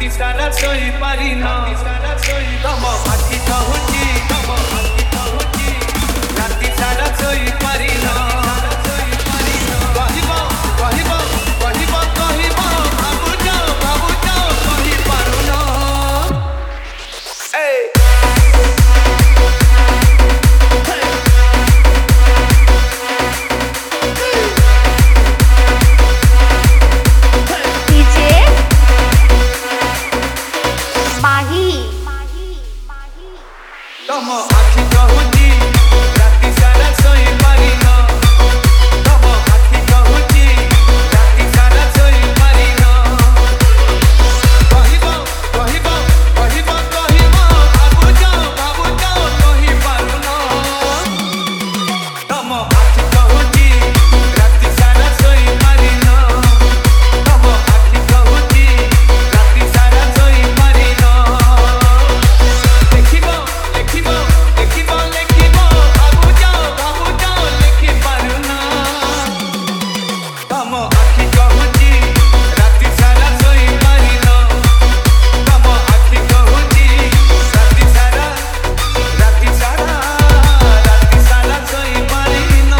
राति सारा सोई पारी ना तम आखि कहूची राति सारा सोई पारी ना कहब कहब कहब कहब भावुच भावुच कहि पारुना तम आखि कहूची राति सारा सोई पारी ना तम आखि कहूची राति सारा सोई पारी ना कहब कहब कहब कहब भावुच भावुच कहि पारुना तम आखि कहूची राति सारा सोई पारी ना तम आखि कहूची राति सारा सोई पारी ना देखिब देखिब देखिब लेखिब भावुच भावुच लेखि पारुना तम आखि कहूची राति सारा सोई पारी ना तम आखि कहूची राति सारा सोई पारी ना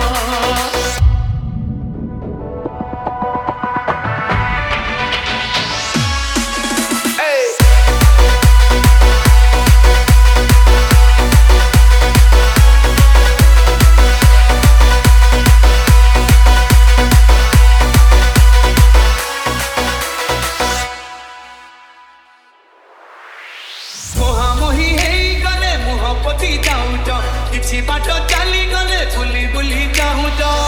मोहामोही हेई गले मुह पोती जाऊच किछि बाट चली गले बुली बुली जाऊच